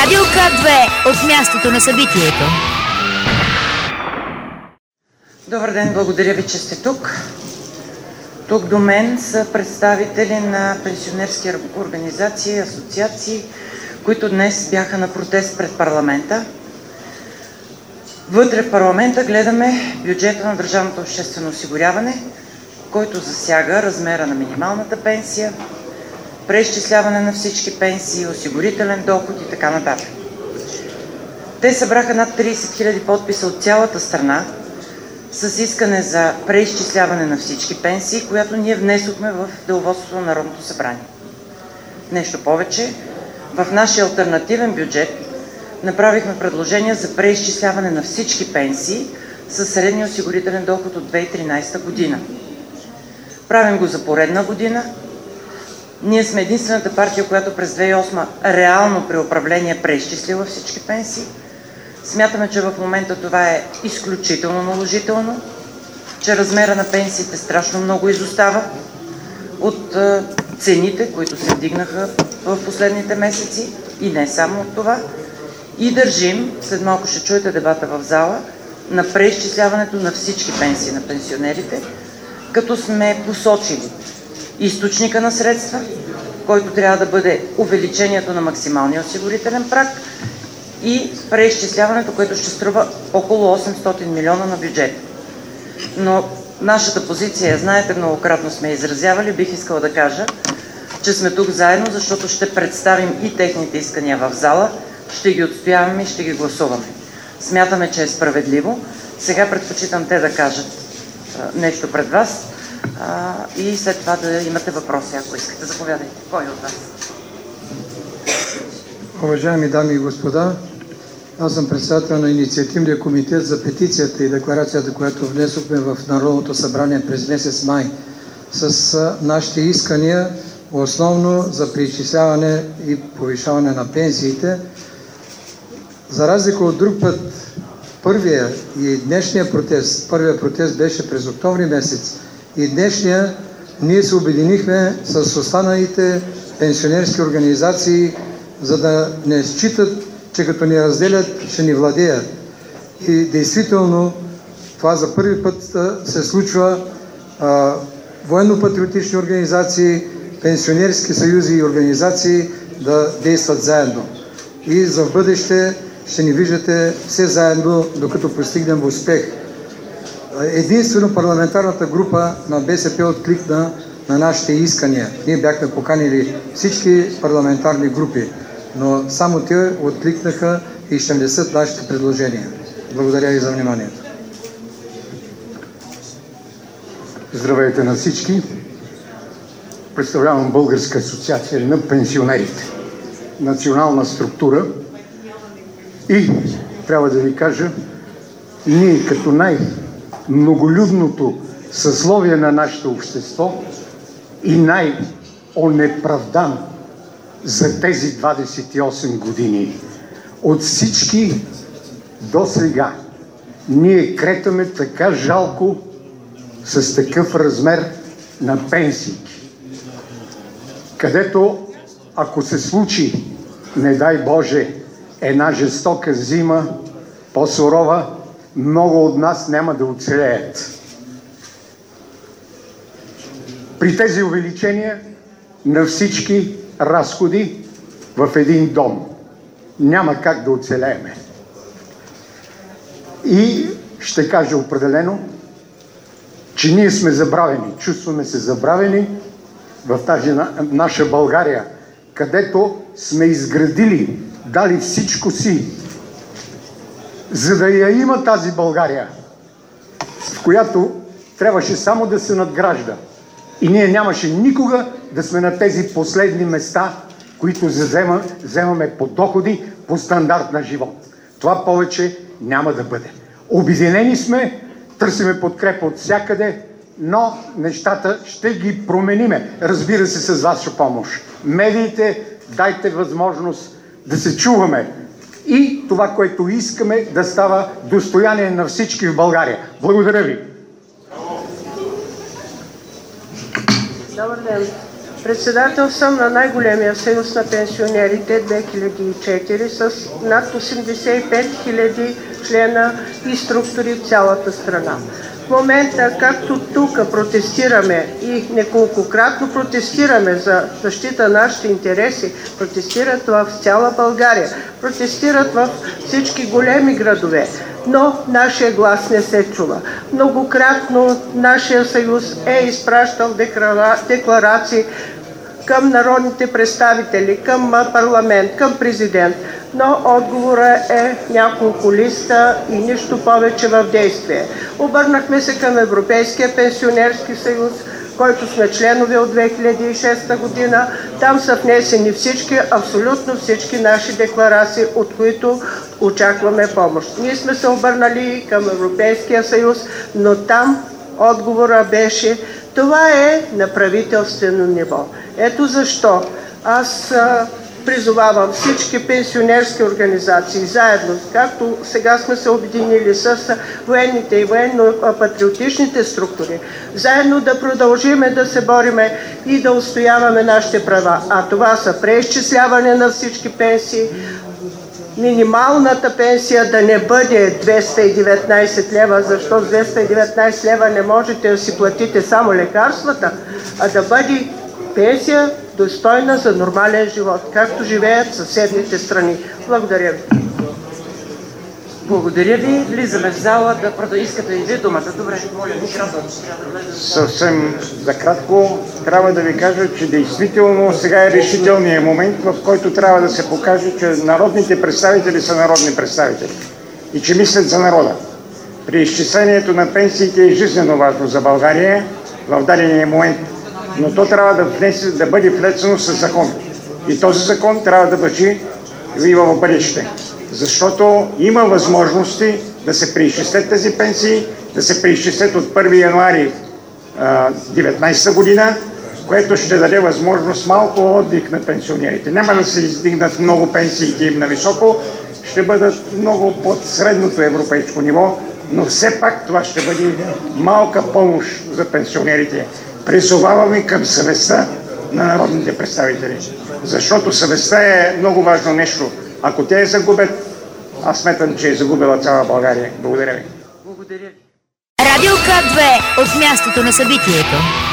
Радио К2 от мястото на събитието. Добър ден, благодаря ви, че сте тук. Тук до мен са представители на пенсионерски организации и асоциации, които днес бяха на протест пред парламента. Вътре в парламента гледаме бюджета на държавното обществено осигуряване, който засяга размера на минималната пенсия, преизчисляване на всички пенсии, осигурителен доход и така нататък. Те събраха над 30 000 подписа от цялата страна с искане за преизчисляване на всички пенсии, която ние внесохме в деловодството на Народното събрание. Нещо повече, в нашия алтернативен бюджет направихме предложение за преизчисляване на всички пенсии със средния осигурителен доход от 2013 година. Правим го за поредна година. Ние сме единствената партия, която през 2008 реално при управление преизчислила всички пенсии. Смятаме, че в момента това е изключително наложително, че размера на пенсиите страшно много изостава от цените, които се вдигнаха в последните месеци и не само от това. И държим, след малко ще чуете дебата в зала, на преизчисляването на всички пенсии на пенсионерите, като сме посочили източника на средства, който трябва да бъде увеличението на максималния осигурителен праг и преизчисляването, което ще струва около 800 милиона на бюджета. Но нашата позиция, знаете, многократно сме изразявали, бих искала да кажа, че сме тук заедно, защото ще представим и техните искания в зала, ще ги отстояваме и ще ги гласуваме. Смятаме, че е справедливо. Сега предпочитам те да кажат нещо пред вас и след това да имате въпроси, ако искате. Заповядайте. Кой от вас? Уважаеми дами и господа, аз съм председател на инициативния комитет за петицията и декларацията, която внесохме в Народното събрание през месец май с нашите искания, основно за преизчисляване и повишаване на пенсиите. За разлика от друг път, първия и днешния протест, първия протест беше през октомври месец и днешния ние се обединихме с останалите пенсионерски организации, за да не считат, че като ни разделят, ще ни владеят. И действително това за първи път се случва, военно-патриотични организации, пенсионерски съюзи и организации да действат заедно. И за в бъдеще ще ни виждате все заедно, докато постигнем успех. Единствено парламентарната група на БСП откликна на нашите искания. Ние бяхме поканили всички парламентарни групи, но само те откликнаха и ще внесат нашите предложения. Благодаря ви за вниманието. Здравейте на всички! Представлявам Българска асоциация на пенсионерите. Национална структура и трябва да ви кажа, ние като най-многолюдното съсловие на нашето общество и най-онеправдан за тези 28 години. От всички до сега ние кретаме така жалко с такъв размер на пенсии, където ако се случи, не дай Боже, една жестока зима, по-сурова, много от нас няма да оцелеят. При тези увеличения на всички разходи в един дом няма как да оцелееме. И ще кажа определено, че ние сме забравени, чувстваме се забравени в тази наша България, където сме изградили, дали всичко си, за да я има тази България, в която трябваше само да се надгражда. И ние нямаше никога да сме на тези последни места, които вземаме по доходи, по стандарт на живот. Това повече няма да бъде. Обединени сме, търсиме подкрепа от всякъде, но нещата ще ги промениме. Разбира се, с ваша помощ. Медиите, дайте възможност да се чуваме. И това, което искаме, да става достояние на всички в България. Благодаря ви! Добър ден! Председател съм на най-големия съюз на пенсионерите 2004 с над 85 000 члена и структури в цялата страна. В момента, както тук протестираме и неколкократно протестираме за защита на нашите интереси, протестират в цяла България, протестират в всички големи градове, но нашия глас не се чува. Многократно нашия съюз е изпращал декларации към народните представители, към парламент, към президент, но отговора е няколко листа и нищо повече в действие. Обърнахме се към Европейския пенсионерски съюз, който сме членове от 2006 година. Там са внесени всички, абсолютно всички наши декларации, от които очакваме помощ. Ние сме се обърнали към Европейския съюз, но там отговора беше: това е на правителствено ниво. Ето защо аз призовавам всички пенсионерски организации заедно, както сега сме се обединили с военните и военно-патриотичните структури, заедно да продължиме да се бориме и да отстояваме нашите права. А това са преизчисляване на всички пенсии, минималната пенсия да не бъде 219 лева, защото с 219 лева не можете да си платите само лекарствата, а да бъде пенсия достойна за нормален живот, както живеят съседните страни. Благодаря ви. Благодаря ви. Влизаме в зала. Искате и ви думата. Добре, моля, микрофон. Съвсем за кратко трябва да ви кажа, че действително сега е решителният момент, в който трябва да се покаже, че народните представители са народни представители и че мислят за народа. При изчислението на пенсиите е жизненно важно за България в дадения момент, но то трябва да бъде влезено с закон. И този закон трябва да бъде и в бъдеще. Защото има възможности да се преизчислят тези пенсии, да се преизчислят от 1 януари 2019 година, което ще даде възможност малко отдих на пенсионерите. Няма да се издигнат много пенсиите им на високо, ще бъдат много под средното европейско ниво, но все пак това ще бъде малка помощ за пенсионерите. Призоваваме към съвестта на народните представители, защото съвестта е много важно нещо. Ако те я загубят, аз сметам, че е загубила цяла България. Благодаря ви. Благодаря ви. Радио К2 от мястото на събитието.